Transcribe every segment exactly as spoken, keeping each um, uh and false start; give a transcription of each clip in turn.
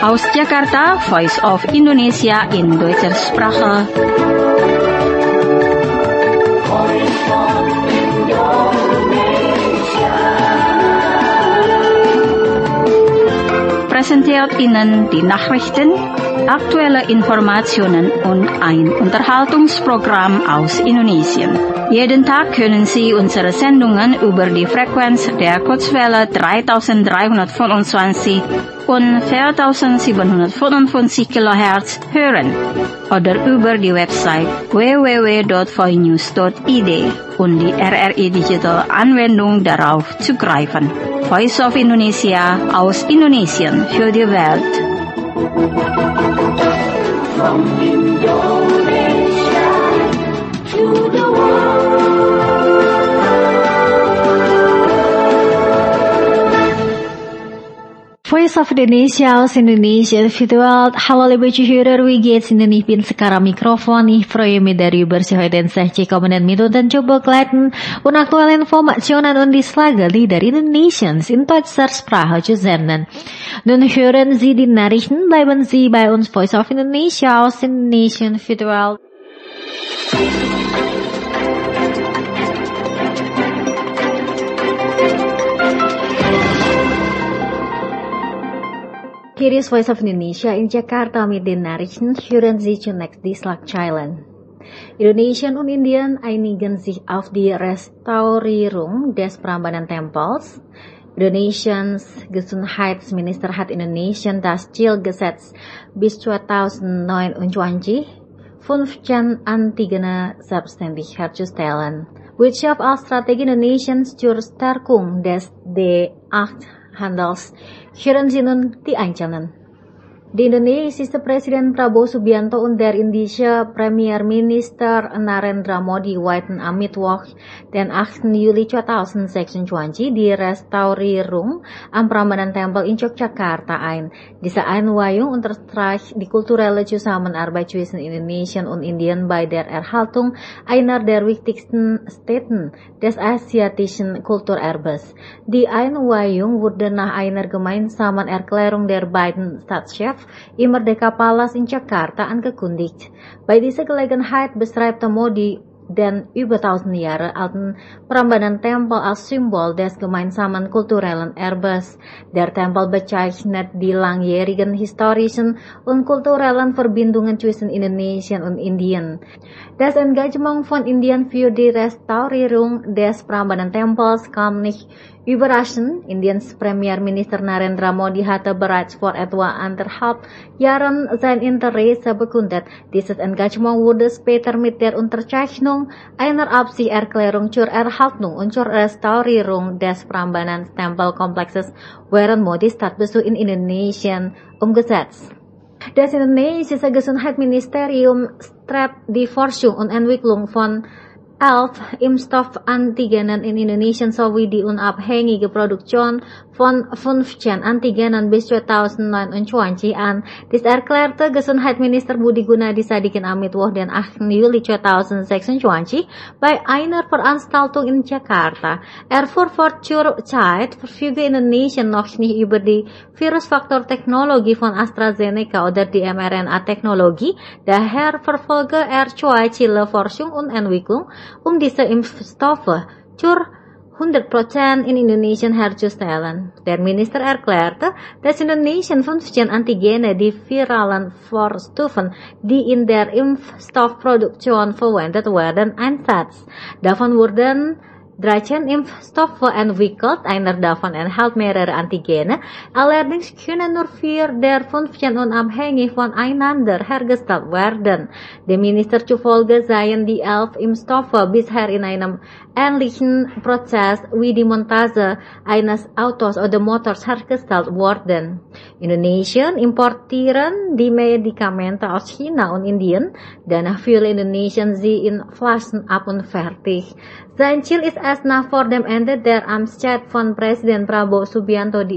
Aus Jakarta, Voice of Indonesia in Deutscher Sprache. Präsentiert Ihnen die Nachrichten, aktuelle Informationen und ein Unterhaltungsprogramm aus Indonesien. Jeden Tag können Sie unsere Sendungen über die Frequenz der Kurzwelle dreitausenddreihundertfünfundzwanzig und vierzehntausendsiebenhundertfünfundfünfzig Kilohertz hören oder über die Website w w w punkt voinews punkt i d und die R R I Digital Anwendung darauf zugreifen. Voice of Indonesia aus Indonesien für die Welt. From Indonesia to the world. Voice of Indonesia aus Indonesia für die Welt. Hallo liebe Zuhörer, wie geht's Ihnen? Ich bin sekarang Mikrofon. Ich freue mich darüber, Sie heute sechzig Minuten coba begleiten und aktuelle Informationen und die Schlagzeilen der Indonesiens in deutscher Sprache zu senden. Nun hören Sie die Nachrichten, bleiben Sie bei uns. Voice of Indonesia aus Indonesien für die Welt. Hier ist Voice of Indonesia in Jakarta mit den Nachrichten. Hören Sie zunächst die Schlagzeilen. Indonesien und Indien einigen sich auf die Restaurierung des Prambanan-Tempels. Indonesiens Gesundheitsminister hat Indonesien das Zielgesetz bis zweitausendneunundzwanzig fünfzehn Antigene selbstständig herzustellen. Wirtschaft als Strategie Indonesiens zur Stärkung des D acht Handels. Hören Sie nun die Einzelnen. Die indonesische Präsident Prabowo Subianto und der indische Premierminister Narendra Modi weihten am Mittwoch, den achten Juli zweitausendsechsundzwanzig, die Restaurierung am Prambanan-Tempel in Yogyakarta ein. Diese Einweihung unterstreicht die kulturelle Zusammenarbeit zwischen Indonesien und Indien bei der Erhaltung einer der wichtigsten Stätten des asiatischen Kulturerbes. Die Einweihung wurde nach einer gemeinsamen Erklärung der beiden Staatschefs im Merdeka Palace in Jakarta angekündigt. Bei dieser Gelegenheit beschreibt Modi den über tausend Jahre alten Prambanan-Tempel als Symbol des gemeinsamen kulturellen Erbes. Der Tempel bezeichnet die langjährigen historischen und kulturellen Verbindungen zwischen Indonesien und Indien. Das Engagement von Indien für die Restaurierung des Prambanan-Tempels kam nicht überraschend. Indiens Premierminister Narendra Modi hatte bereits vor etwa anderthalb Jahren sein Interesse bekundet. Dieses Engagement wurde später mit der Unterzeichnung einer Absichtserklärung zur Erhaltung und zur Restaurierung des Prambanan-Tempelkomplexes während Modis Staatsbesuch in Indonesien umgesetzt. Das indonesische Gesundheitsministerium strebt die Forschung und Entwicklung von elf Impfstoffantigenen in Indonesien sowie die unabhängige Produktion von fünfzehn Antigenen bis zweitausendneunundzwanzig an. Dies erklärte Gesundheitsminister Budi Gunadi Sadikin am Mittwoch, den achten Juli zweitausendsechsundzwanzig, bei einer Veranstaltung in Jakarta. Er fuhr fort, zur Zeit verfüge Indonesien noch nicht über die Virusfaktor-Technologie von AstraZeneca oder die mRNA-Technologie. Daher verfolge er zwei Ziele Forschung und Entwicklung, um diese Impfstoffe zur hundert Prozent in Indonesien herzustellen. Der Minister erklärte, dass Indonesien fünfzehn Antigene, die viralen Vorstufen, die in der Impfstoffproduktion verwendet werden, einsetzt. Davon wurden dreizehn Impfstoffe entwickelt, einer davon enthält mehrere Antigene, allerdings können nur vier der fünfzehn unabhängig voneinander hergestellt werden. Dem Minister zufolge seien die elf Impfstoffe bisher in einem ähnlichen Prozess wie die Montage eines Autos oder Motors hergestellt worden. Indonesien importieren die Medikamente aus China und Indien, danach füllen Indonesien sie in Flaschen ab und fertig. Sein Ziel ist es, nach vor dem Ende der Amtszeit von Präsident Prabowo Subianto die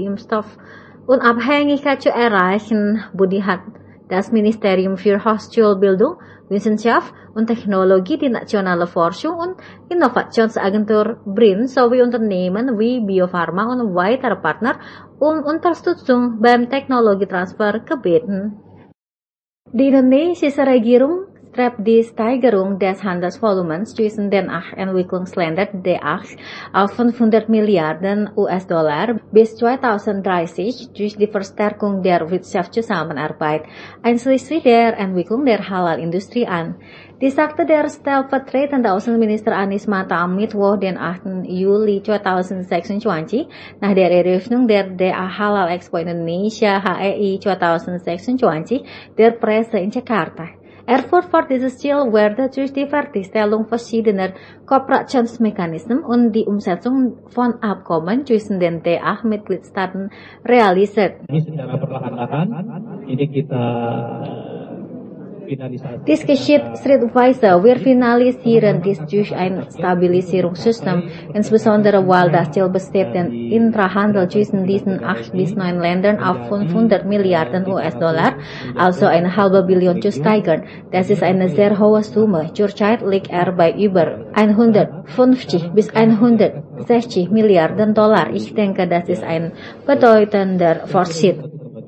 Impfstoffunabhängigkeit zu erreichen. Budi hat das Ministerium für Hochschulbildung, Wissenschaft und Technologie die nationale Forschung und Innovationsagentur B R I N sowie Unternehmen wie Bio Farma und weitere Partner um Unterstützung beim Technologietransfer gebeten. Die indonesische Regierung strebt die Steigerung des Handelsvolumens zwischen den acht Entwicklungsländern D A C auf fünfhundert Milliarden U S-Dollar bis zweitausenddreißig durch die Verstärkung der Wirtschaftszusammenarbeit, einschließlich der Entwicklung der Halal-Industrie an. Dies sagte der stellvertretende Außenminister Anies Mata am Mittwoch, den achten Juli zweitausendsechsundzwanzig, nach der Eröffnung der D A Halal Expo Indonesia H E I zweitausendsechsundzwanzig der Presse in Jakarta. Er fuhr fort, dieses Ziel werde durch die Fertigstellung verschiedener Kooperationsmechanismen und die Umsetzung von Abkommen zwischen den D A Mitgliedstaaten realisiert. Ini secara perlahan-lahan ini kita Dies geschieht schrittweise. Wir finalisieren dies durch ein Stabilisierungssystem, insbesondere weil das Ziel besteht, den Intrahandel zwischen diesen acht bis neun Ländern auf fünfhundert Milliarden U S-Dollar, also eine halbe Billion zu steigern. Das ist eine sehr hohe Summe. Zurzeit liegt er bei über hundertfünfzig bis hundertsechzig Milliarden Dollar. Ich denke, das ist ein bedeutender Fortschritt.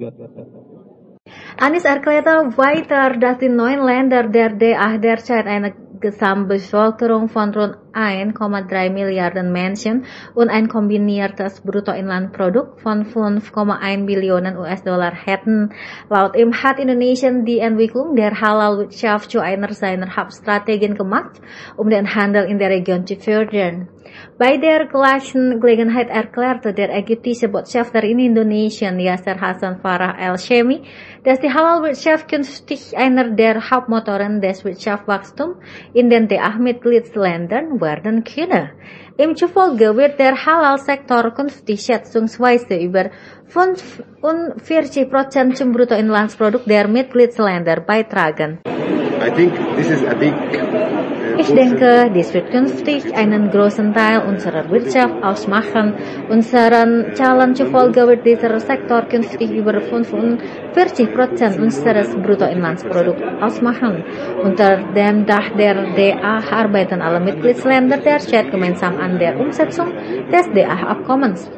Anies erklärte weiter, dass die neun Länder der D A derzeit eine Gesamtbevölkerung von rund eins Komma drei Milliarden Menschen und ein kombiniertes Bruttoinlandprodukt von fünf Komma eins Billionen U S-Dollar hätten. Laut ihm hat Indonesien die Entwicklung der Halalwirtschaft zu einer seiner Hauptstrategien gemacht, um den Handel in der Region zu fördern. Bei der gleichen Gelegenheit erklärte der ägyptische Botschafter in Indonesien, Yasser Hassan Farah El-Shemi, dass die Halalwirtschaft künftig einer der Hauptmotoren des Wirtschaftswachstums in den D A Mitgliedsländern werden könne. Ihm zufolge wird der Halal-Sektor künftig schätzungsweise über fünfundvierzig Prozent zum Bruttoinlandsprodukt der Mitgliedsländer beitragen. I think this is a big, Ich denke, dies wird künftig einen großen Teil unserer Wirtschaft ausmachen. Unseren Zahlen zufolge wird dieser Sektor künftig über fünfundvierzig Prozent unseres Bruttoinlandsprodukts ausmachen. Unter dem Dach der D A arbeiten alle Mitgliedsländer derzeit gemeinsam an der Umsetzung des D A-Abkommens.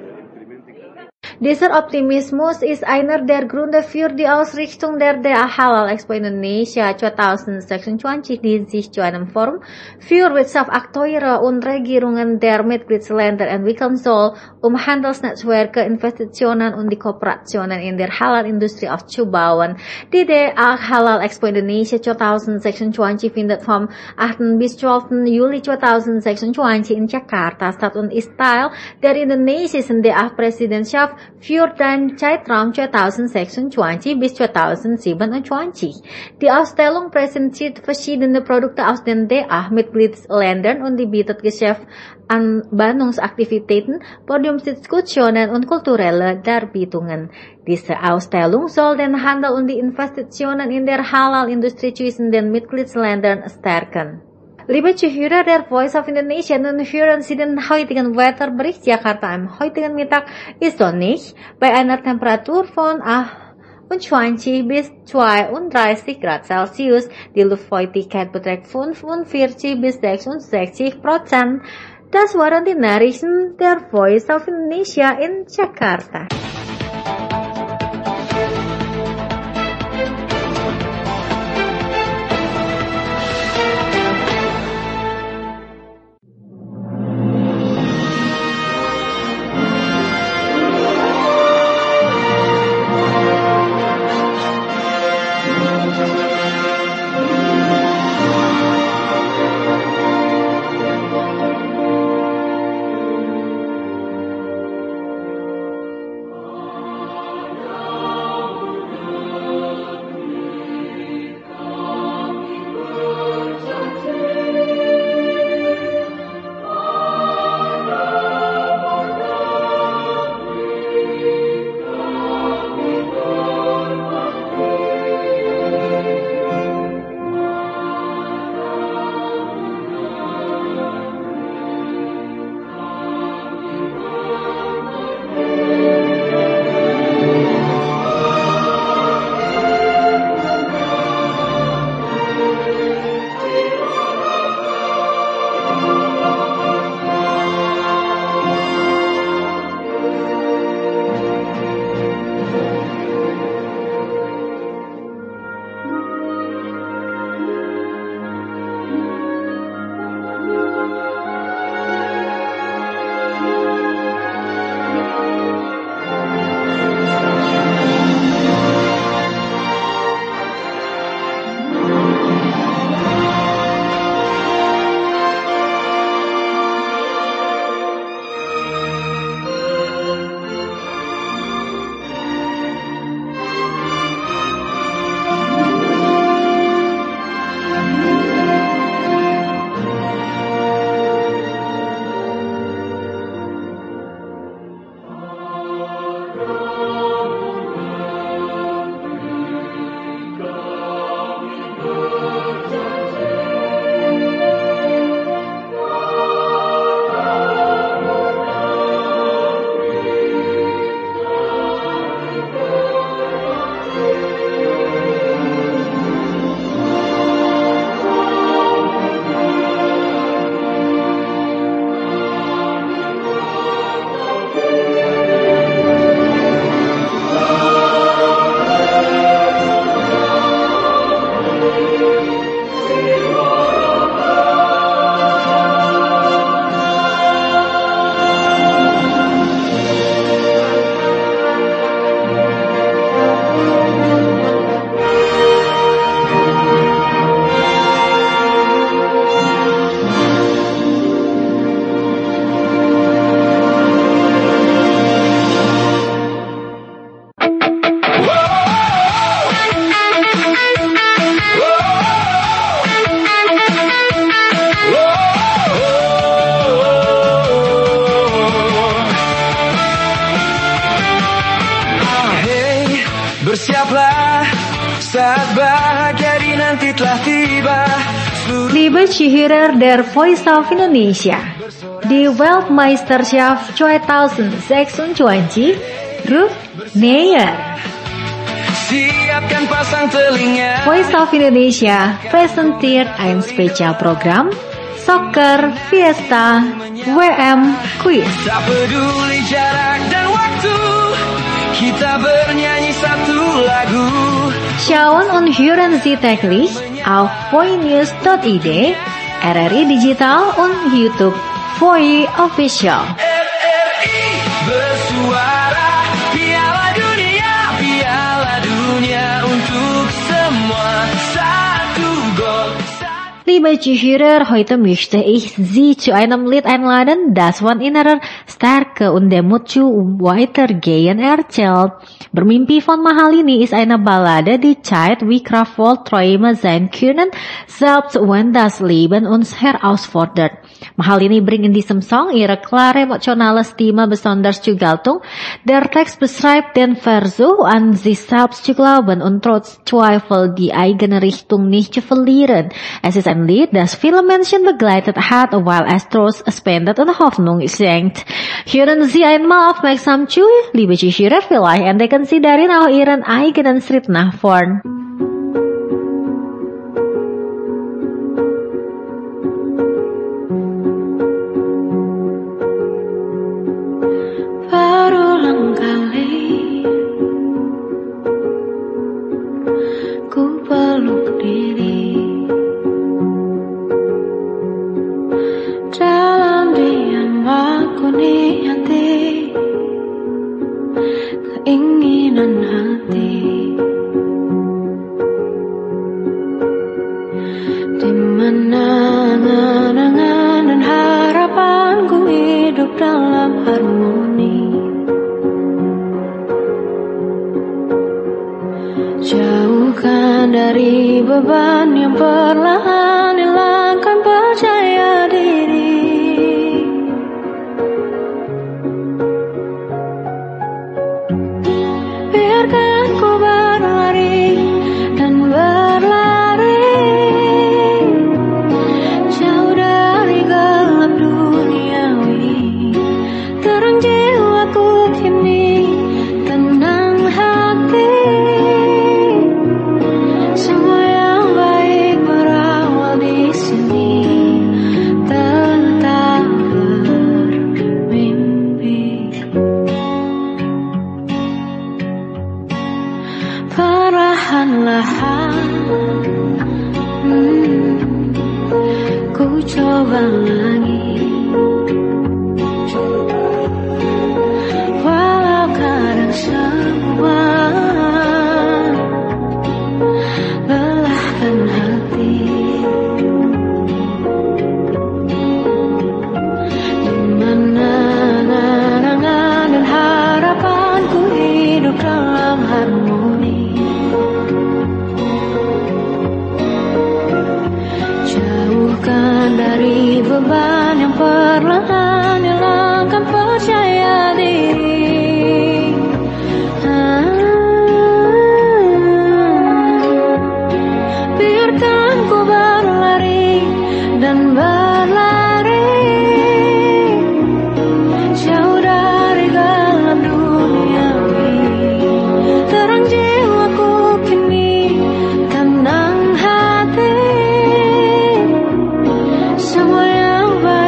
Dieser Optimismus ist einer der Gründe für die Ausrichtung der D A Halal Expo Indonesia zweitausendsechsundzwanzig, die sich zu einem Forum für Wirtschaftsakteure und Regierungen der Mitgliedsländer entwickeln soll, um Handelsnetzwerke, Investitionen und die Kooperationen in der Halal-Industrie aufzubauen. Die D A Halal Expo Indonesia zweitausendsechsundzwanzig findet vom achten bis zwölften Juli zweitausendsechsundzwanzig in Jakarta statt und ist Teil der indonesischen D A-Präsidentschaft für den Zeitraum zweitausendsechsundzwanzig bis zweitausendsiebenundzwanzig. Die Ausstellung präsentiert verschiedene Produkte aus den D A-Mitgliedsländern und die bietet Geschäftsanbahnungsaktivitäten, Podiumsdiskussionen und kulturelle Darbietungen. Diese Ausstellung soll den Handel und die Investitionen in der Halal-Industrie zwischen den Mitgliedsländern stärken. Liebe Zuhörer der Voice of Indonesia, nun hören Sie den heutigen Wetterbericht. Jakarta am heutigen Mittag ist sonnig bei einer Temperatur von achtundzwanzig bis zweiunddreißig Grad Celsius. Die Luftfeuchtigkeit beträgt fünfundvierzig bis sechsundsechzig Prozent. Das waren die Nachrichten der Voice of Indonesia in Jakarta. saat bahagia di nanti telah tiba. Liebe Zuhörer der Voice of Indonesia, die Weltmeisterschaft zwanzig zesentwintig rückt näher. Siapkan pasang telinga. Voice of Indonesia präsentiert ein Spezialprogramm Soccer Fiesta W M Quiz. Tak peduli jarak dan waktu, kita bernyanyi satu lagu. Schauen und hören Sie täglich auf voinews.id, R R I Digital und YouTube Voi Official. R R I bersuara, Piala Dunia, Piala Dunia untuk semua, satu gol. Liebe Zuhörer, heute möchte ich Sie zu einem Lied einladen, das von innerer Stärke und Demut zu weitergehen erzählt. Bermimpi von Mahalini ist eine Ballade, die zeigt, wie kraftvoll Träume sein können, selbst wenn das Leben uns herausfordert. Mahalini bringt in diesem Song ihre klare emotionale Stimme besonders zur Geltung. Der Text beschreibt den Versuch, an sich selbst zu glauben und trotz Zweifel die eigene Richtung nicht zu verlieren. Es ist ein Lied, das viele Menschen begleitet hat, weil es Trost spendet und Hoffnung schenkt. Hören Sie einmal aufmerksam zu, liebe Zuhörer, vielleicht entdecken Sie darin auch Ihren eigenen Schritt nach vorn. Berulang kali ku peluk diri, dalam diam aku niati keinginan hati, di mana angan-angan dan harapanku hidup dalam harmoni. Jauhkan dari beban yang perlahan hilangkan percaya diri. Biarkan ku berlari dan berlari jauh dari gelap duniawi. Terang jiwaku kini, tenang hati. Semua yang baik berawal di sini. Tetap bermimpi. Perlahan-lahan hmm, ku coba lagi. Walau kadang semua lelahkan hati, di mana angan-angan dan harapanku hidup dalam harmoni. Jauhkan dari beban yang perlahan hilangkan percaya diri. Ah, biarkan ku berlari dan berlari jauh dari gelap duniawi. Terang jiwaku kini, tenang hati. Semua yang baik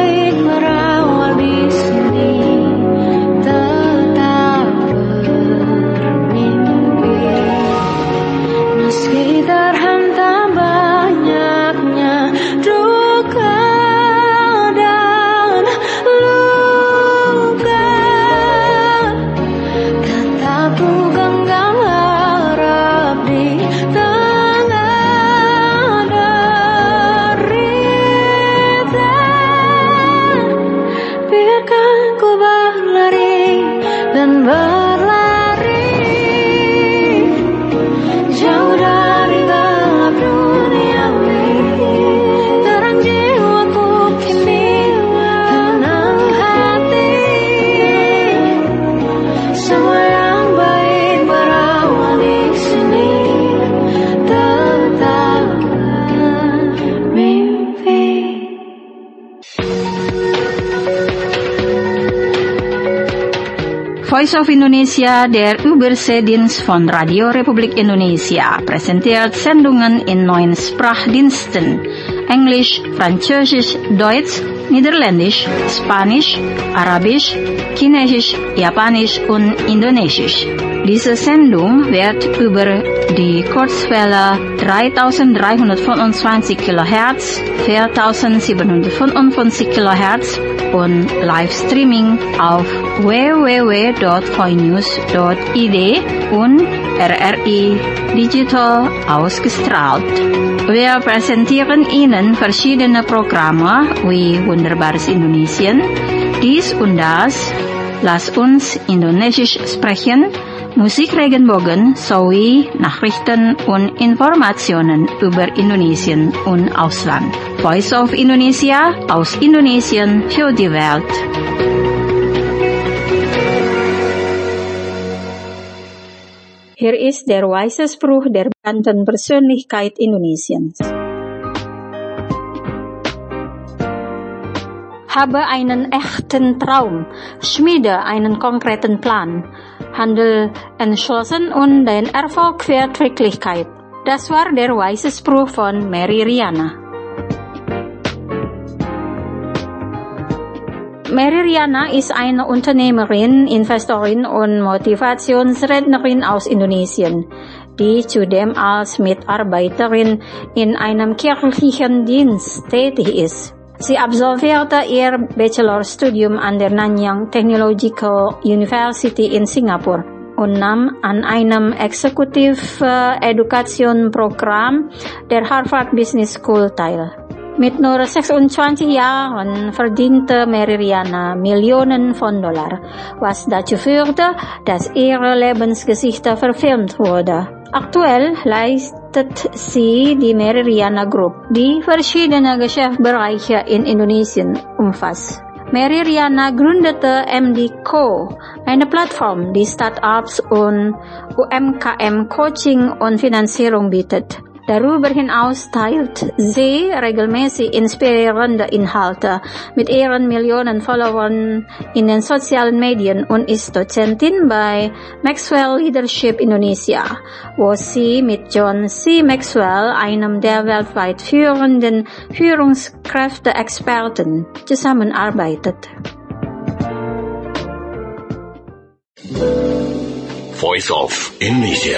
Voice of Indonesia, der Überseedienst von Radio Republik Indonesia, präsentiert Sendungen in neun Sprachdiensten: Englisch, Französisch, Deutsch, Niederländisch, Spanisch, Arabisch, Chinesisch, Japanisch und Indonesisch. Diese Sendung wird über die Kurzwelle dreitausenddreihundertfünfundzwanzig Kilohertz, viertausendsiebenhundertfünfundfünfzig Kilohertz und Livestreaming auf w w w punkt voinews punkt i d und R R I Digital ausgestrahlt. Wir präsentieren Ihnen verschiedene Programme wie Wunderbares Indonesien, dies und das, Lass uns Indonesisch sprechen, Musik Regenbogen sowie Nachrichten und Informationen über Indonesien und Ausland. Voice of Indonesia aus Indonesien für die Welt. Hier ist der weise Spruch der bekannten Persönlichkeit Indonesiens. Habe einen echten Traum, schmiede einen konkreten Plan, handle entschlossen und dein Erfolg wird Wirklichkeit. Das war der weise Spruch von Mary Riana. Mary Riana ist eine Unternehmerin, Investorin und Motivationsrednerin aus Indonesien, die zudem als Mitarbeiterin in einem kirchlichen Dienst tätig ist. Sie absolvierte ihr Bachelorstudium an der Nanyang Technological University in Singapur und nahm an einem Executive-Education-Programm der Harvard Business School teil. Mit nur sechsundzwanzig Jahren verdiente Mary Riana Millionen von Dollar, was dazu führte, dass ihre Lebensgeschichte verfilmt wurde. Aktuell leistet sie die Mary Riana Group, die verschiedene Geschäftsbereiche in Indonesien umfasst. Mary Riana gründete M D Co., eine Plattform, die Startups und U M K M Coaching und Finanzierung bietet. Darüber hinaus teilt sie regelmäßig inspirierende Inhalte mit ihren Millionen Followern in den sozialen Medien und ist Dozentin bei Maxwell Leadership Indonesia, wo sie mit John C. Maxwell, einem der weltweit führenden Führungskräfte-Experten, zusammenarbeitet. Voice of Indonesia.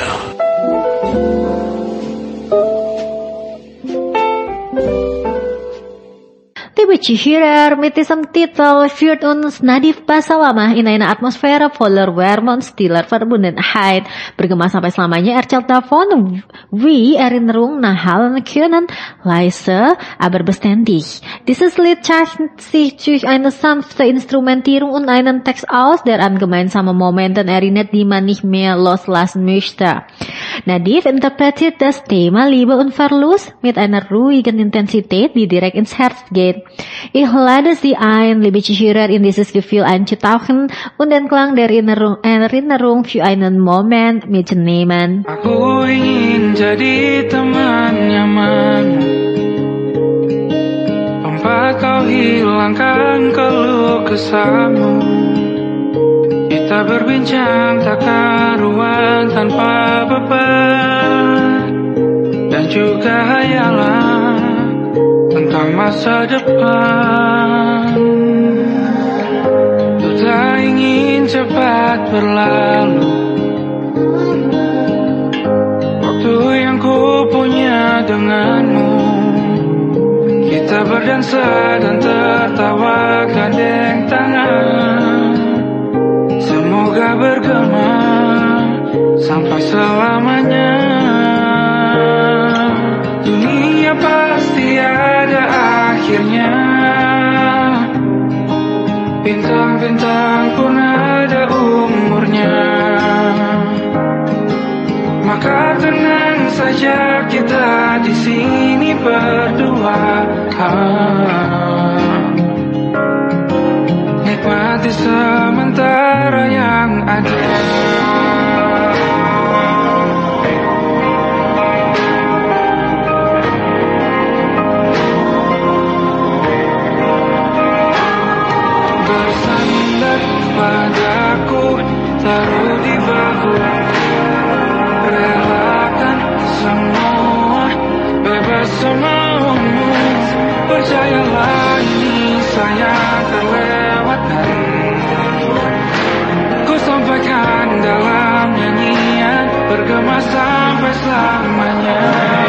Liebe Zuhörer, mit diesem Titel führt uns Nadif Basalamah in eine Atmosphäre voller Wärme und stiller Verbundenheit. Bergema sampai selamanya erzählt davon, wie Erinnerung nachhallen können, leise, aber beständig. Dieses Lied zeichnet sich durch eine sanfte Instrumentierung und einen Text aus, der an gemeinsame Momenten erinnert, die man nicht mehr loslassen möchte. Nadif interpretiert das Thema Liebe und Verlust mit einer ruhigen Intensität, die direkt ins Herz geht. Ich lade Sie ein, liebe Zuhörer, in dieses Gefühl einzutauchen und den Klang der Erinnerung, Erinnerung für einen Moment mitzunehmen. Aku ingin jadi teman nyaman, tempat kau hilangkan keluh kesahmu. Kita berbincang tak karuan tanpa beban, dan juga hayalan tentang masa depan. Ku tak ingin cepat berlalu waktu yang ku punya denganmu. Kita berdansa dan tertawa gandeng tangan, semoga bergema sampai selamanya. Dunia pasti ada akhirnya, bintang-bintang pun ada umurnya. Maka tenang saja kita di sini berdua, nikmati sementara yang ada. Padaku taruh di bahu. Relakan semua, bebas semuamu. Percayalah ini saya terlewatkan. Ku sampaikan dalam nyanyian, bergema sampai selamanya.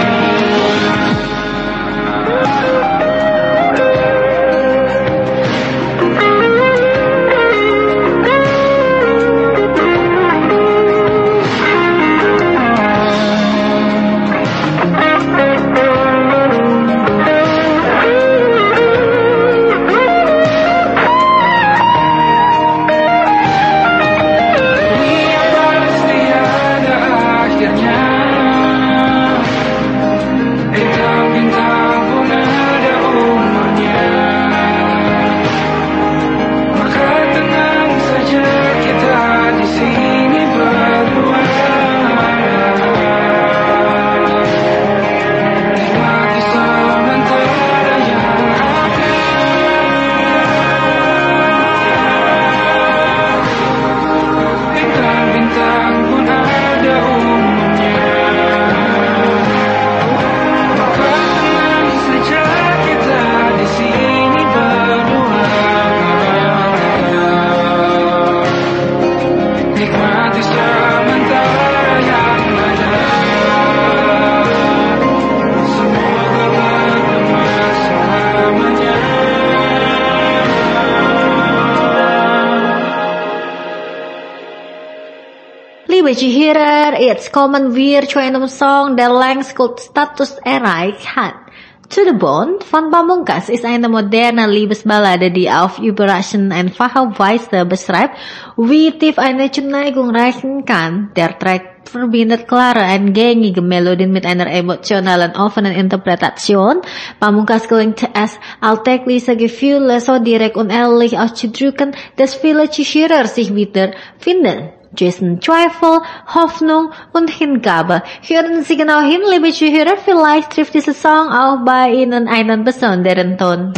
Bejihirer, it's common wir Chwenum song der längst kult Status erreicht hat. To the Bone von Pamungkas ist eine moderne Liebesballade, die auf Überraschen einfache Weise beschreibt, wie tief eine Zuneigung reichen kann. Der Track verbindet klare, eingängige Melodien mit einer emotionalen, offenen Interpretation. Pamungkas gelingt es, alltägliche Gefühle so direkt und ehrlich auszudrücken, dass viele Zuhörer sich wiederfinden. Zwischen Zweifel, Hoffnung und Hingabe. Hören Sie genau hin, liebe Zuhörer, vielleicht trifft diese Song auch bei Ihnen einen besonderen Ton.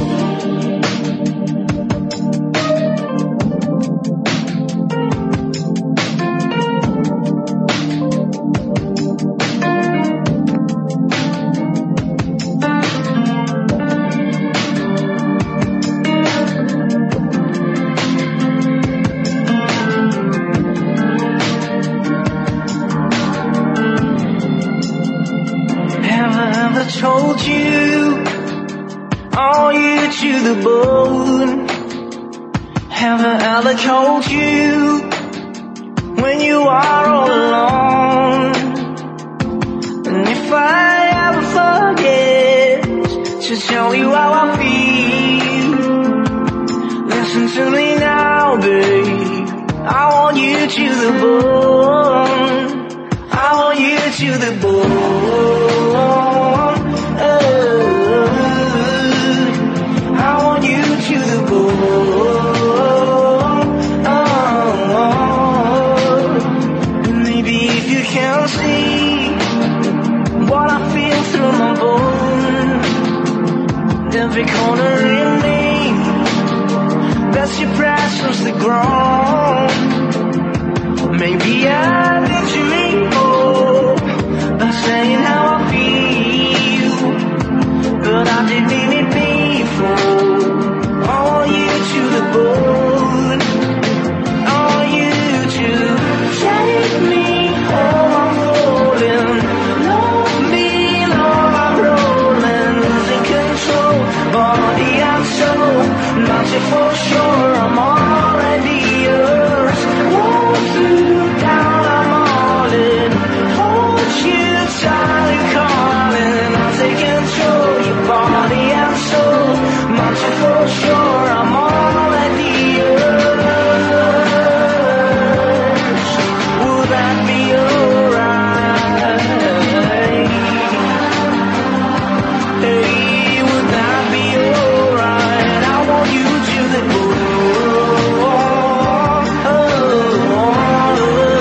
Told you, are you to the bone? Have I ever told you when you are all alone? And if I ever forget to tell you how I feel, listen to me now, babe. I want you to the bone. I want you to the bone. Every corner in me, that's your precious the ground. Maybe I need to recall by saying how I feel, but I didn't mean it before. I want you to the bone. I want you to take me home. I'm falling. Love me, love, I'm rolling, losing control. Body and soul, not you for sure, I'm already yours. Won't you down, I'm all in. Hold you tight and calling, I'll take control. Your body and soul, not you for sure, I'm already yours. Would that be alright? Hey. Oh, oh, oh.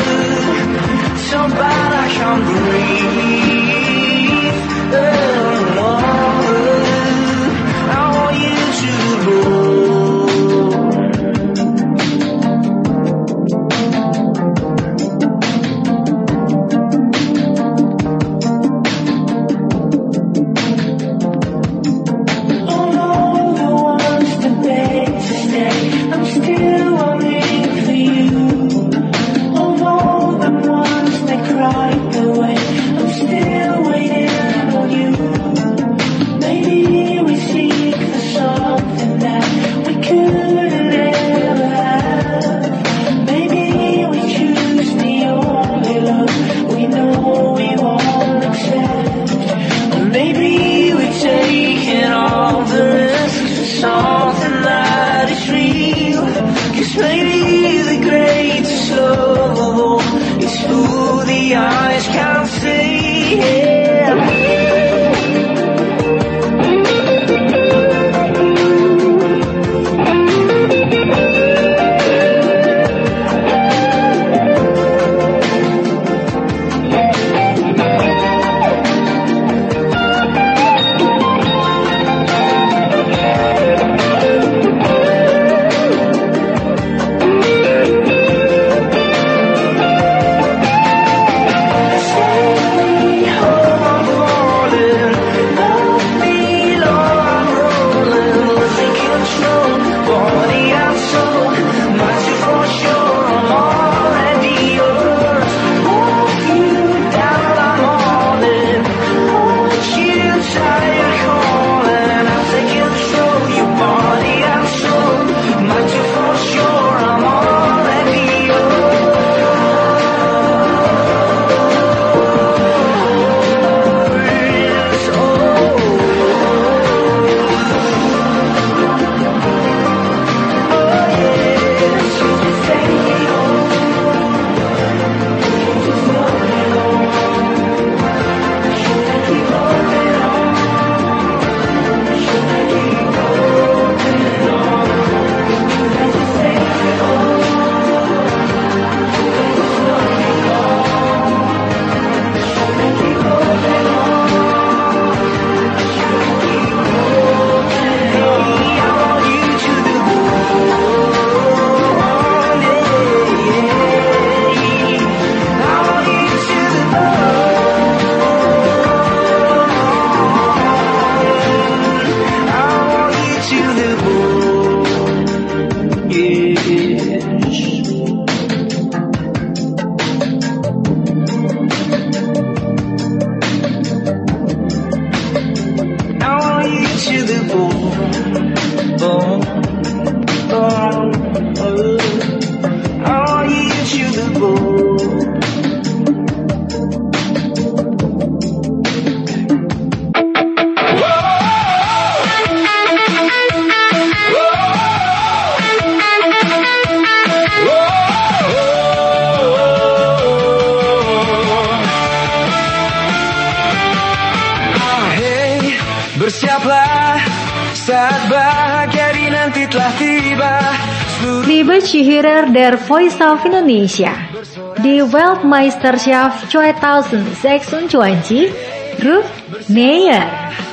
pagi nanti telah tiba. Liebe Zuhörer der Voice of Indonesia, die Weltmeisterschaft zweitausendsechsundzwanzig rückt näher.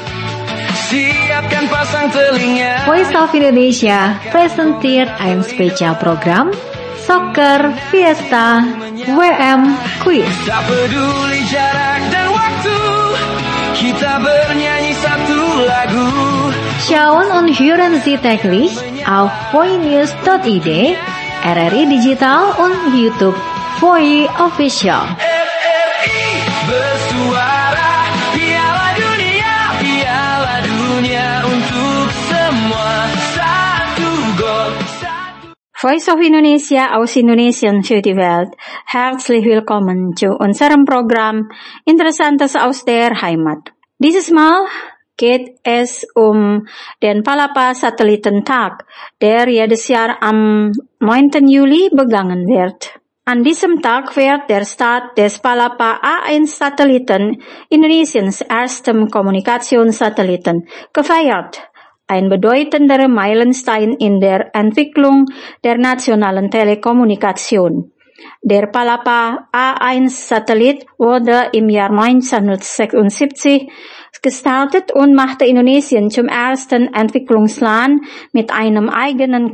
Siapkan pasang telinga. Voice of Indonesia präsentiert ein Spezialprogramm Soccer Fiesta W M Quiz. Tak peduli jarak dan waktu, kita bernyanyi satu lagu. Schauen und hören Sie täglich auf voinews punkt i d, R R I Digital und YouTube Voi Official. R R I bersuara, Piala Dunia, Piala Dunia untuk semua. Satu gol. Voice of Indonesia aus Indonesien für die Welt. Herzlich willkommen zu unserem Programm Interessantes aus der Heimat. Dieses Mal geht es um den Palapa-Satellitentag, der jedes Jahr am neunten Juli begangen wird. An diesem Tag wird der Start des Palapa A eins Satelliten, Indonesiens erstem Kommunikationssatelliten, gefeiert. Ein bedeutender Meilenstein in der Entwicklung der nationalen Telekommunikation. Der Palapa A eins Satellit wurde im Jahr neunzehnhundertsechsundsiebzig gestartet und machte Indonesien zum ersten Entwicklungsland mit einem eigenen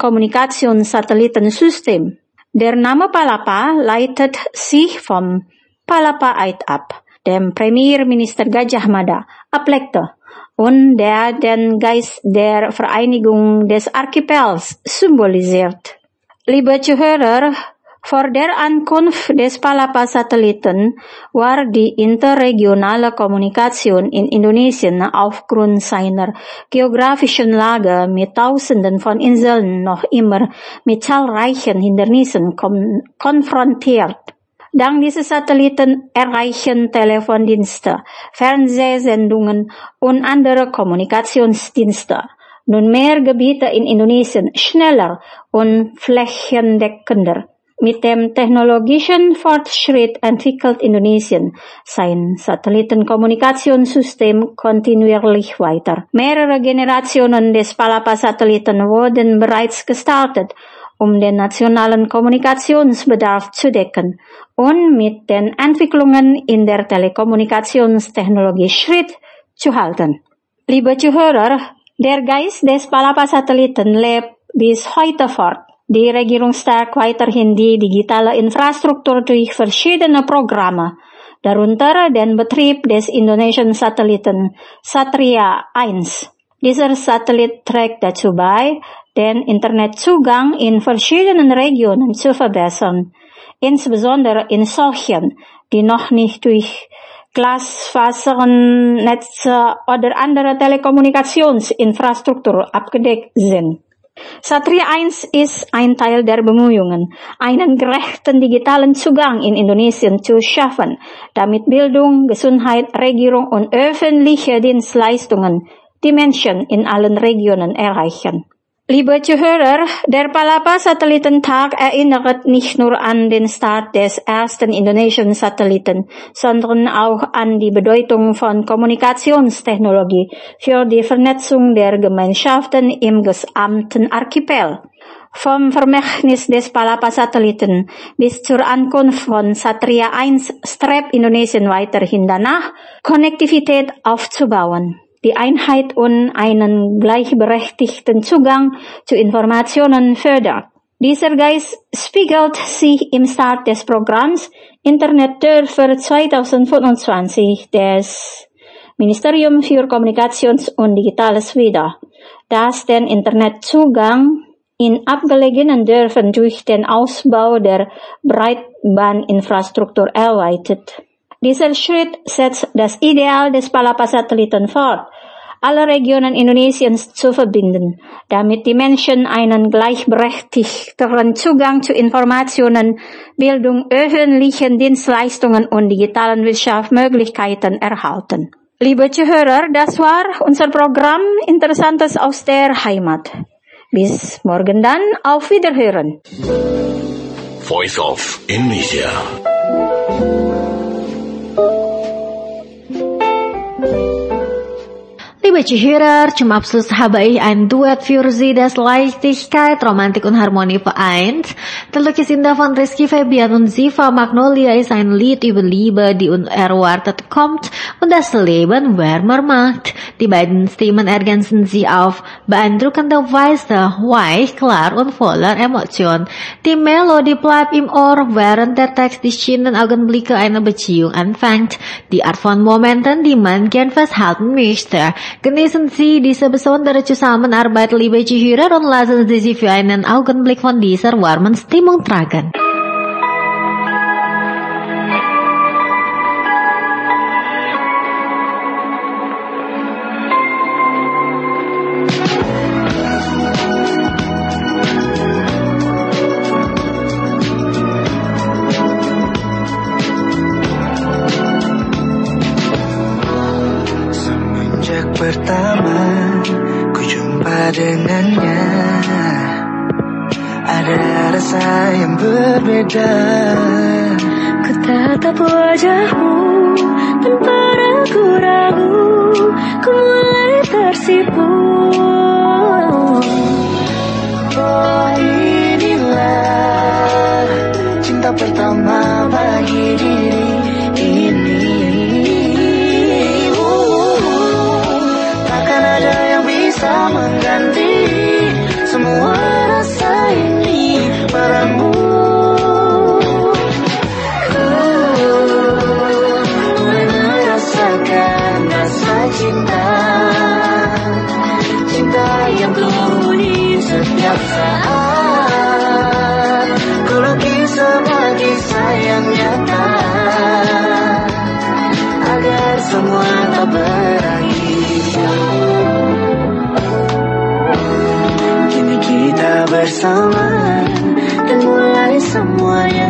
Kommunikationssatellitensystem. Der Name Palapa leitet sich vom Palapa-Eid ab, dem Premierminister Gajah Mada ablegte und der den Geist der Vereinigung des Archipels symbolisiert. Liebe Zuhörer, vor der Ankunft des Palapa-Satelliten war die interregionale Kommunikation in Indonesien aufgrund seiner geografischen Lage mit Tausenden von Inseln noch immer mit zahlreichen Hindernissen kon- konfrontiert. Dank dieser Satelliten erreichen Telefondienste, Fernsehsendungen und andere Kommunikationsdienste nunmehr Gebiete in Indonesien schneller und flächendeckender. Mit dem technologischen Fortschritt entwickelt Indonesien sein Satellitenkommunikationssystem kontinuierlich weiter. Mehrere Generationen des Palapa-Satelliten wurden bereits gestartet, um den nationalen Kommunikationsbedarf zu decken und mit den Entwicklungen in der Telekommunikationstechnologie Schritt zu halten. Liebe Zuhörer, der Geist des Palapa-Satelliten lebt bis heute fort. Die Regierung stärkt weiterhin die digitale Infrastruktur durch verschiedene Programme, darunter den Betrieb des indonesischen Satelliten Satria eins. Dieser Satellit trägt dazu bei, den Internetzugang in verschiedenen Regionen zu verbessern, insbesondere in solchen, die noch nicht durch Glasfasernetze oder andere Telekommunikationsinfrastruktur abgedeckt sind. Satria eins ist ein Teil der Bemühungen, einen gerechten digitalen Zugang in Indonesien zu schaffen, damit Bildung, Gesundheit, Regierung und öffentliche Dienstleistungen die Menschen in allen Regionen erreichen. Liebe Zuhörer, der Palapa-Satellitentag erinnert nicht nur an den Start des ersten indonesischen Satelliten, sondern auch an die Bedeutung von Kommunikationstechnologie für die Vernetzung der Gemeinschaften im gesamten Archipel. Vom Vermächtnis des Palapa-Satelliten bis zur Ankunft von Satria eins strebt Indonesien weiterhin danach, Konnektivität aufzubauen, die Einheit und einen gleichberechtigten Zugang zu Informationen fördert. Dieser Geist spiegelt sich im Start des Programms Internetdörfer zweitausendfünfundzwanzig des Ministeriums für Kommunikations- und Digitales wider, das den Internetzugang in abgelegenen Dörfern durch den Ausbau der Breitbandinfrastruktur erweitert. Dieser Schritt setzt das Ideal des Palapa-Satelliten fort, alle Regionen Indonesiens zu verbinden, damit die Menschen einen gleichberechtigteren Zugang zu Informationen, Bildung, öffentlichen Dienstleistungen und digitalen Wirtschaftsmöglichkeiten erhalten. Liebe Zuhörer, das war unser Programm Interessantes aus der Heimat. Bis morgen dann, auf Wiederhören. Voice of Indonesia. Liebe Zuhörer, zum Abschluss habe ich ein Duett für Sie, das Leichtigkeit, Romantik und Harmonie vereint. Terlukis indah von Rizky Febian und Ziva Magnolia ist ein Lied über Liebe, die unerwartet kommt und das Leben wärmer macht. Die beiden Stimmen ergänzen sie auf beeindruckende Weise, weich, klar und voller Emotion. Die Melodie bleibt im Ohr, während der Text die schönen Augenblicke einer Beziehung anfängt. Die Art von Momenten, die man gern festhalten möchte. Genießen Sie diese besondere Zusammenarbeit, liebe Zuhörer, und lassen Sie sich für einen Augenblick von dieser warmen Stimmung tragen. Pertama ku jumpa dengannya, ada rasa yang berbeda. Ku tatap wajahmu tanpa ragu-ragu, ku mulai tersipu. Oh, inilah cinta pertama bagi diri ini. Mengganti semua rasa ini padamu. Ku mulai merasakan rasa cinta, cinta yang tumbuh di setiap saat. Ku lukis sebagai sayang nyata, agar semua tak berakhir. Kita bersama dan mulai semuanya,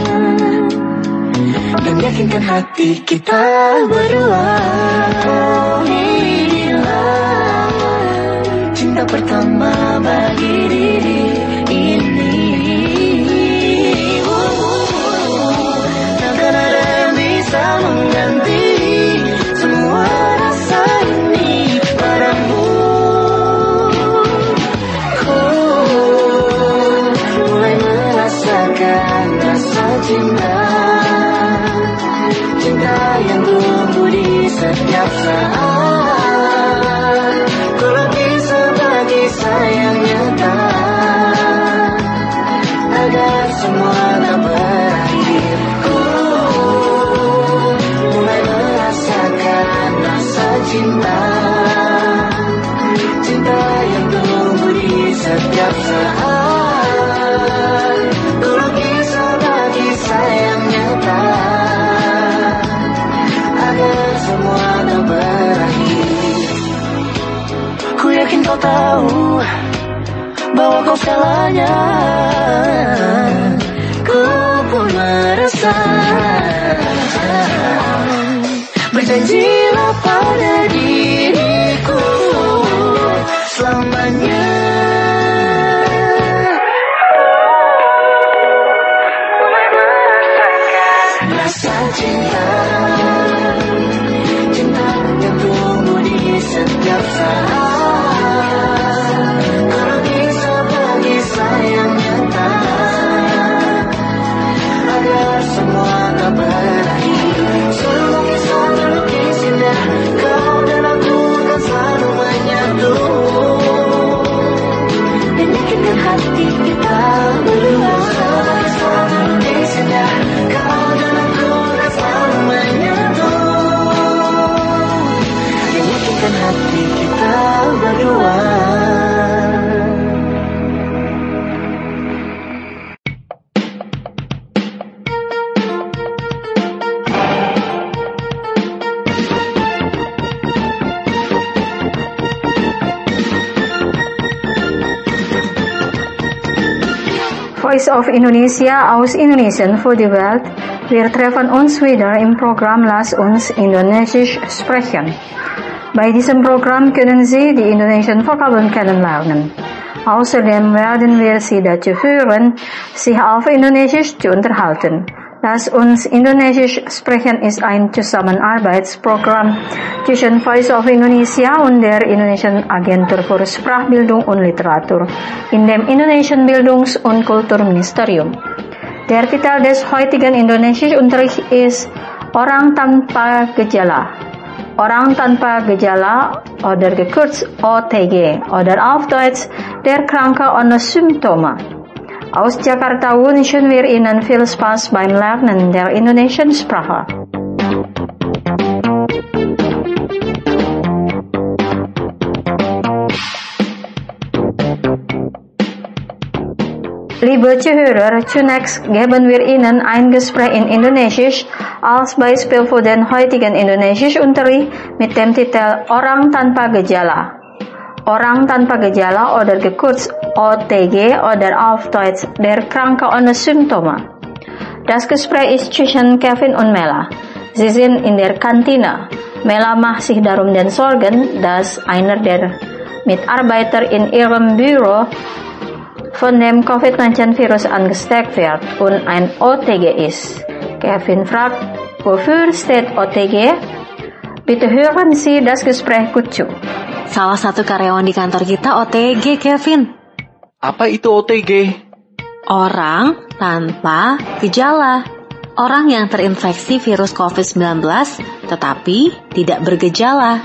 dan yakinkan hati kita berdua. Oh, inilah cinta pertama bagi diri ini. Takkan ada yang bisa mengganti semua rasa ini padamu. Cinta, cinta yang tumbuh di setiap saat. Ku lukis sebagai sayang nyata, agar semua tak berakhir. Ku mulai merasakan rasa cinta, cinta yang tumbuh di setiap saat. Ku lukis sayang nyata, agar semua tak berakhir. Ku yakin kau tahu bahwa kau segalanya. Ku pun merasa. Berjanjilah pada diriku selamanya. Cinta, cinta yang tumbuh di setiap saat. Kalau bisa bagi sayang nyata, agar semua tak berakhir. Seluruh kisah terlukis indah, kau dan aku akan selalu menyatu, dan yakinkan hati kita berdua. Seluruh kisah terlukis indah, kau dan aku menyatu, yang yakinkan hati kita berdua. Voice of Indonesia aus Indonesian für die Welt. Wir treffen uns wieder im Programm Lass uns Indonesisch sprechen. Bei diesem Programm können Sie die indonesischen Vokabeln kennenlernen. Außerdem werden wir Sie dazu führen, sich auf Indonesisch zu unterhalten. Das uns Indonesisch sprechen ist ein Zusammenarbeitsprogramm zwischen Voice of Indonesia und der Indonesian Agentur für Sprachbildung und Literatur in dem Indonesian Bildungs- und Kulturministerium. Der Titel des heutigen Indonesischunterrichts ist Orang tanpa gejala. Orang tanpa gejala oder gekürzt O T G oder auf Deutsch der Kranke ohne Symptome. Aus Jakarta wünschen wir Ihnen viel Spaß beim Lernen der indonesischen Sprache. Liebe Zuhörer, zunächst geben wir Ihnen ein Gespräch in Indonesisch als Beispiel für den heutigen Indonesischunterricht mit dem Titel Orang tanpa gejala. Orang tanpa gejala oder gekürzt O T G oder auf Deutsch der Kranke ohne Symptome. Das Gespräch ist zwischen Kevin und Mela. Sie sind in der Kantine. Mela macht sich darum den Sorgen, dass einer der Mitarbeiter in ihrem Büro von dem Covid neunzehn Virus angesteckt wird und ein O T G ist. Kevin fragt, wofür steht O T G? Bitte hören Sie das Gespräch gut zu. Salah satu karyawan di kantor kita O T G, Kevin. Apa itu O T G? Orang tanpa gejala. Orang yang terinfeksi virus covid sembilan belas tetapi tidak bergejala.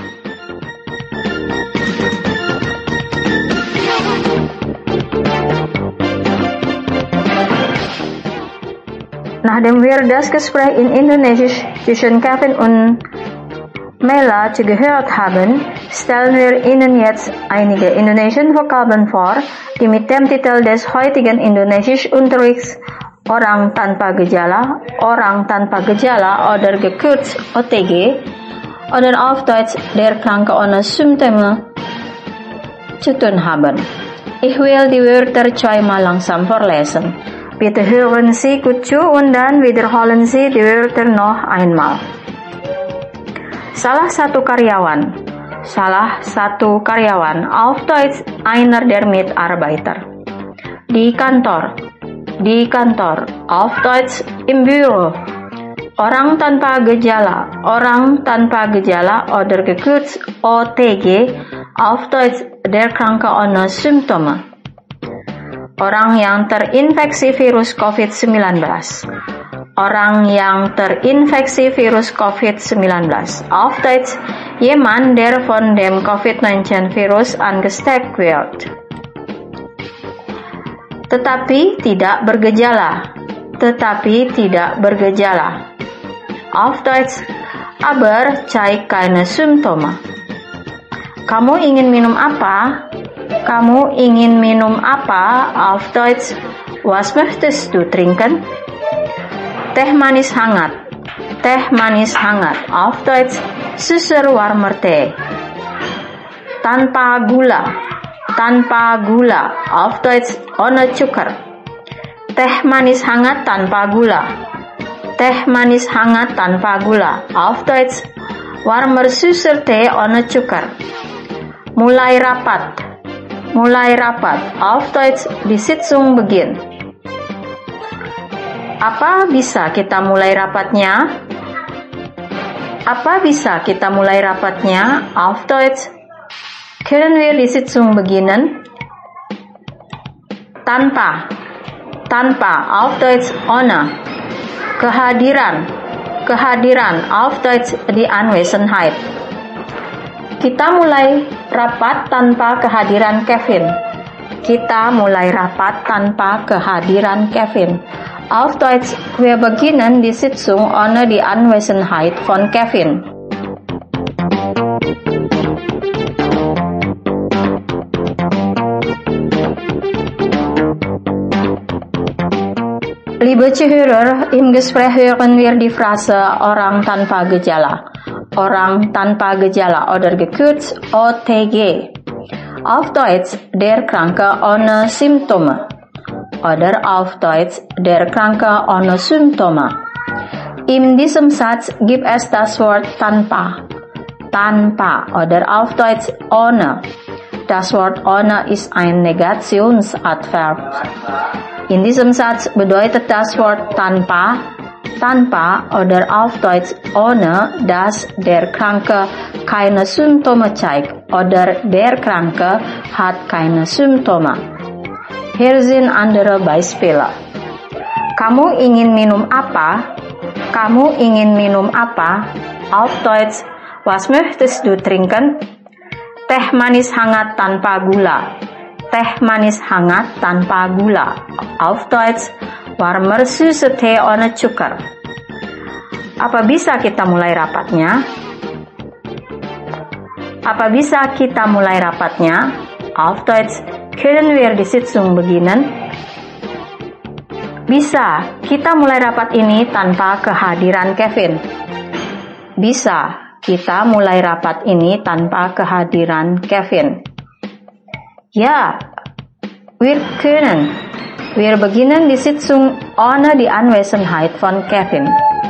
Nachdem wir das Gespräch in Indonesisch zwischen Kevin und Mela zugehört haben, stellen wir Ihnen jetzt einige indonesische Vokabeln vor, die mit dem Titel des heutigen Indonesischunterrichts Orang tanpa gejala, Orang tanpa gejala oder gekürzt O T G oder auf Deutsch der Kranke ohne Symptome zu tun haben. Ich will die Wörter zweimal langsam vorlesen. Bitte hören Sie gut zu und dann wiederholen Sie die Wörter noch einmal. Salah satu karyawan. Salah satu karyawan. Auf Deutsch einer der Mitarbeiter. Di kantor. Di kantor. Auf Deutsch im Büro. Orang tanpa gejala. Orang tanpa gejala oder gekürzt O T G. Auf Deutsch der Kranke ohne Symptome. Orang yang terinfeksi virus covid sembilan belas. Orang yang terinfeksi virus covid sembilan belas. Auf Deutsch, jemand, der von dem Covid neunzehn Virus angesteckt wird. Tetapi tidak bergejala. Tetapi tidak bergejala. Auf Deutsch, aber zeigt keine Symptome. Kamu ingin minum apa? Kamu ingin minum apa? Auf Deutsch, was möchtest du trinken? Teh manis hangat. Teh manis hangat. Auf Deutsch, süßer warmer Tee. Tanpa gula. Tanpa gula. Auf Deutsch, ohne Zucker. Teh manis hangat tanpa gula. Teh manis hangat tanpa gula. Auf Deutsch, warmer süßer Tee ohne Zucker. Mulai rapat. Mulai rapat. Auf Deutsch, die Sitzung beginnt. Apa bisa kita mulai rapatnya? Apa bisa kita mulai rapatnya? Auf Deutsch, können wir die Sitzung beginnen? Tanpa. Tanpa. Auf Deutsch, ohne. Kehadiran. Kehadiran. Auf Deutsch, die Anwesenheit. Kita mulai rapat tanpa kehadiran Kevin. Kita mulai rapat tanpa kehadiran Kevin. Auf Deutsch, wir beginnen die Sitzung ohne die Anwesenheit von Kevin. Liebe Zuhörer, im Gespräch hören wir die Phrase Orang tanpa gejala. Orang tanpa gejala oder gekürzt O T G. Auf Deutsch, der Kranke ohne Symptome. Oder auf Deutsch, der Kranke ohne Symptome. In diesem Satz gibt es das Wort tanpa. Tanpa oder auf Deutsch ohne. Das Wort ohne ist ein Negationsadverb. In diesem Satz bedeutet das Wort tanpa Tanpa oder auf Deutsch ohne, dass der Kranke keine Symptome zeigt oder der Kranke hat keine Symptome. Hier sind andere Beispiele. Kamu ingin minum apa? Kamu ingin minum apa? Auf Deutsch, was möchtest du trinken? Teh manis hangat tanpa gula. Teh manis hangat tanpa gula. Auf Deutsch, warmer süße Tee ohne Zucker. Apa bisa kita mulai rapatnya? Apa bisa kita mulai rapatnya? Auf Deutsch, können wir die Sitzung beginnen? Bisa, kita mulai rapat ini tanpa kehadiran Kevin. Bisa, kita mulai rapat ini tanpa kehadiran Kevin. Ja, wir können. Wir beginnen die Sitzung ohne die Anwesenheit von Kevin.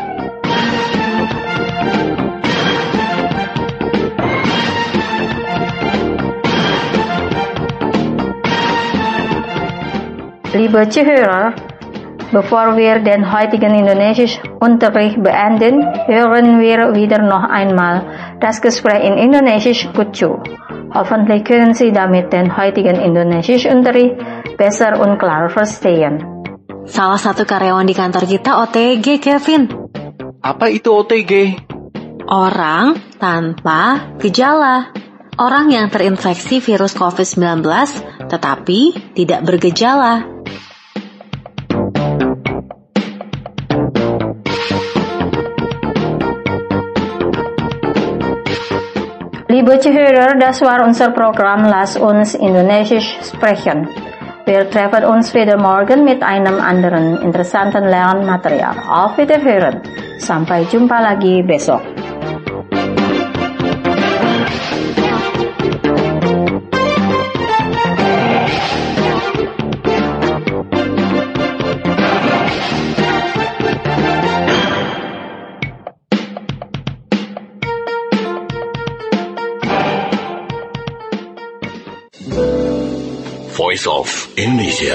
Liebe Zuhörer, bevor wir den heutigen Indonesisch-Unterricht beenden, hören wir wieder noch einmal das Gespräch in Indonesisch gut zu. Hoffentlich können Sie damit den heutigen Indonesisch-Unterricht besser und klarer verstehen. Salah satu karyawan di kantor kita O T G, Kevin. Apa itu O T G? Orang tanpa gejala. Orang yang terinfeksi virus covid sembilan belas tetapi tidak bergejala. Liebe Zuhörer, das war unser Programm Lass uns Indonesisch sprechen. Wir treffen uns wieder morgen mit einem anderen interessanten Lernmaterial. Auf Wiederhören. Sampai jumpa lagi besok. Voice of Indonesia.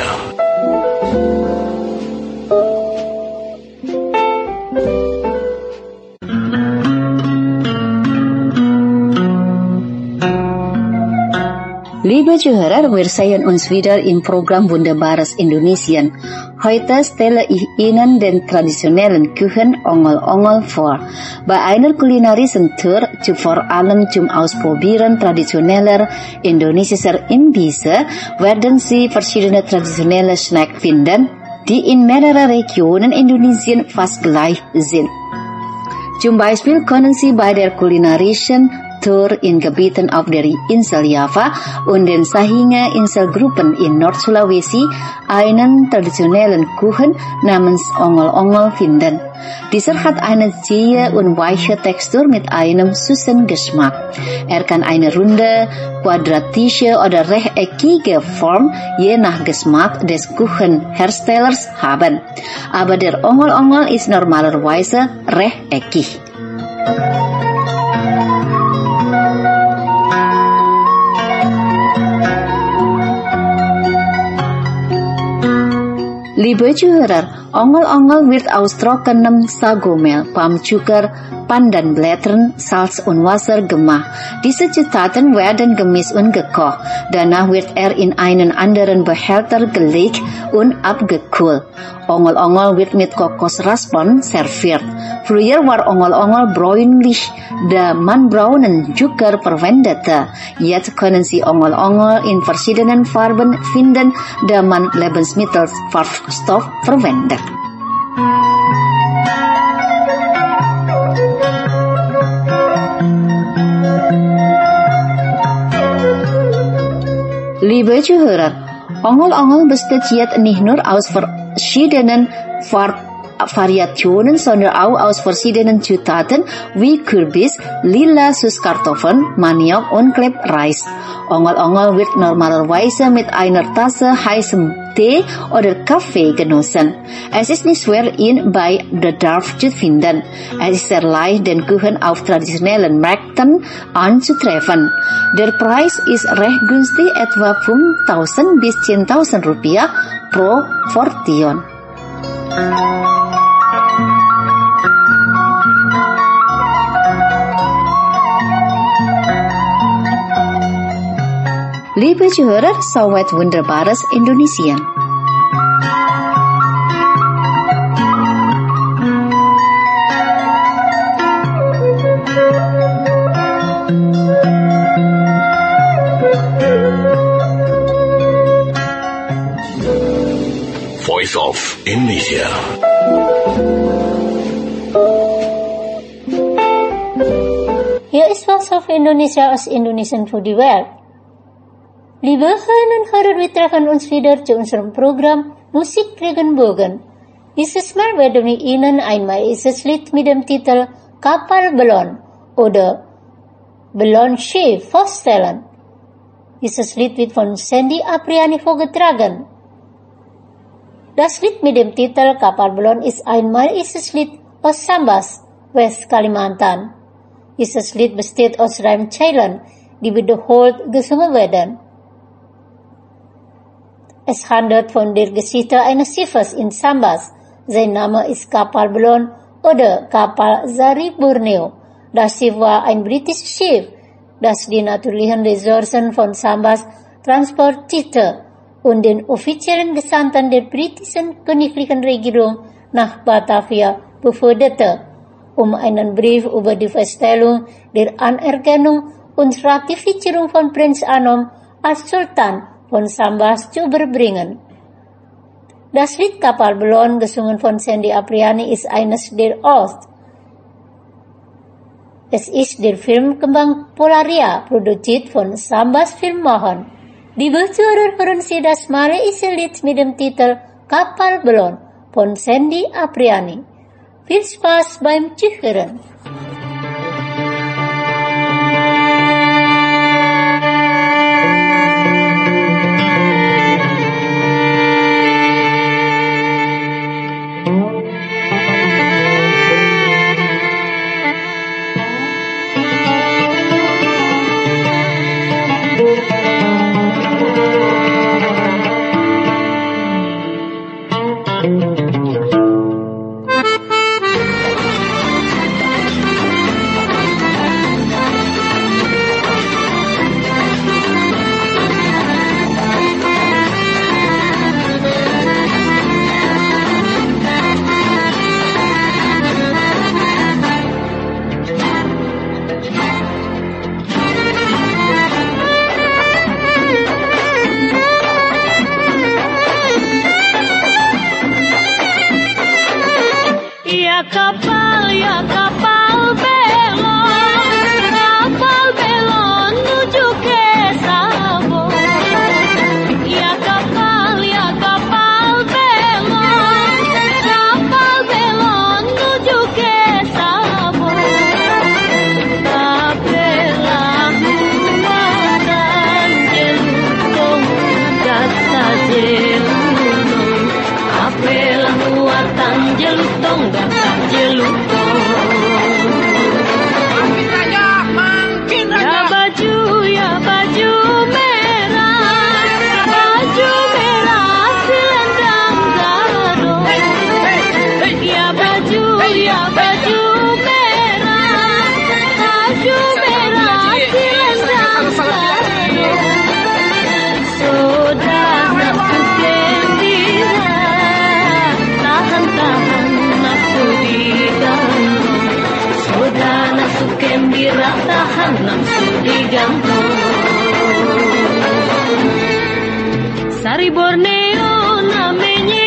Liebe Zuhörer, wir sehen uns wieder im Programm Wunderbares Indonesien. Heute stelle ich Ihnen den traditionellen Kuchen Ongol-Ongol vor. Bei einer kulinarischen Tour zu vor allem zum Ausprobieren traditioneller indonesischer Imbisse werden Sie verschiedene traditionelle Snacks finden, die in mehreren Regionen Indonesien fast gleich sind. Zum Beispiel können Sie bei der kulinarischen Tour in Gebieten auf der Insel Java und den Sahinga-Inselgruppen in Nord-Sulawesi einen traditionellen Kuchen namens Ongol-Ongol finden. Dieser hat eine zähe und weiche Textur mit einem süßen Geschmack. Er kann eine runde, quadratische oder rechteckige Form je nach Geschmack des Kuchenherstellers haben. Aber der Ongol-Ongol ist normalerweise rechteckig. Liebe Zuhörer, Ongol-Ongol wird aus trockenem Sagomehl, Palmzucker, Pandanblättern, Salz und Wasser gemacht. Diese Zutaten werden gemischt und gekocht. Danach wird er in einen anderen Behälter gelegt und abgekühlt. Ongol-Ongol wird mit Kokosraspern serviert. Früher war Ongol-Ongol bräunlich, da man braunen Zucker verwendete. Jetzt können Sie Ongol-Ongol in verschiedenen Farben finden, da man Lebensmittelfarbstoff verwendet. Liebe Zuhörer, Ongol-Ongol besteht jetzt nicht nur aus verschiedenen Farbvariationen, sondern auch aus verschiedenen Zutaten wie Kürbis, lila Süßkartoffeln, Maniok und Klebreis. Ongol-Ongol wird normalerweise mit einer Tasse heißem Tee oder Kaffee genossen. Es ist nicht schwer, ihn bei Bedarf zu finden. Es ist sehr leicht, den Kuchen auf traditionellen Märkten anzutreffen. Der Preis ist recht günstig, etwa fünftausend bis zehntausend Rupiah pro Portion. Liebe Zuhörer, soweit Wunderbares Indonesia. Voice of Indonesia. Hier ist Voice of Indonesia aus Indonesian für die Welt. Liebe Hörerinnen und Hörer, wir treffen uns wieder zu unserem Programm Musik Regenbogen. Dieses Mal werden wir Ihnen einmal dieses Lied mit dem Titel Kapal Belon oder Ballonschiff vorstellen. Dieses Lied wird von Sandy Apriani vorgetragen. Das Lied mit dem Titel Kapal Belon ist einmal dieses Lied aus Sambas, West Kalimantan. Dieses Lied besteht aus Reimzeilen, die wiederholt gesungen werden. Es handelt von der Geschichte eines Schiffes in Sambas. Sein Name ist Kapal Belon oder Kapal Zari Borneo. Das Schiff war ein britisches Schiff, das die natürlichen Ressourcen von Sambas transportierte und den offiziellen Gesandten der britischen königlichen Regierung nach Batavia beförderte, um einen Brief über die Feststellung der Anerkennung und Ratifizierung von Prinz Anom als Sultan von Sambas zu überbringen. Das Lied Kapal Belon, gesungen von Sandy Apriani, ist eines der Ost. Es ist der Film Kembang Polaria, produziert von Sambas Filmmohon. Liebe Zuhörer, hören Sie das malaische Lied mit dem Titel Kapal Belon von Sandy Apriani. Viel Spaß beim Zuhören. Sari Borneo namanya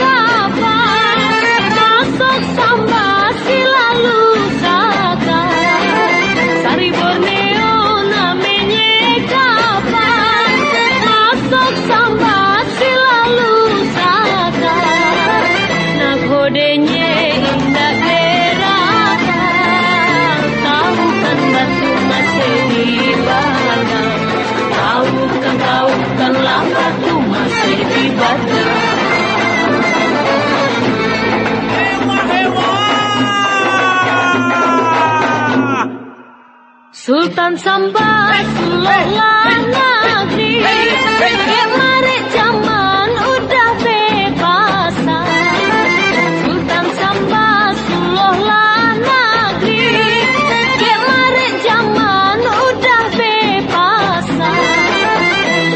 kapal masuk Sambas lalu Saka. Sari Borneo namanya kapal masuk Sambas lalu Saka. Nakodenya indah deratan, tahu kan batu masih di badan. Tahu kan tahu kan lama tu masih di badan. Sultan Sambas lola negeri, kemarin zaman udah bebasan. Sultan Sambas lola negeri, kemarin zaman udah bebasan.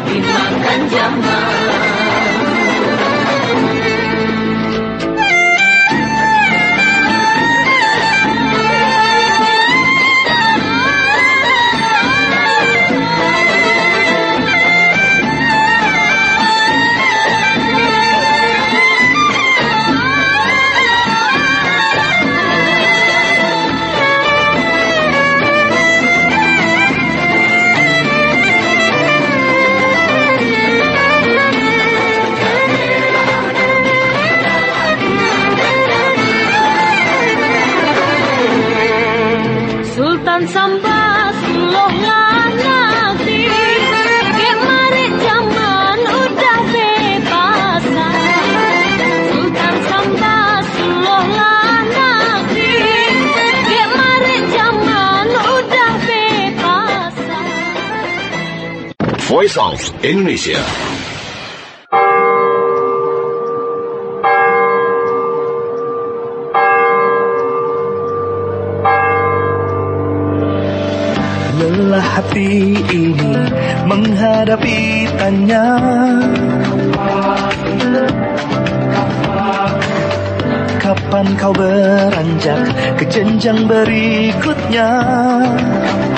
dimakan zaman. Sultan Sambas loh nanti, ge mari zaman udah bebasan. Sultan Sambas loh nanti, ge mari zaman udah bebasan. Voice of Indonesia. Lelah hati ini menghadapi tanya, kapan kau beranjak ke jenjang berikutnya?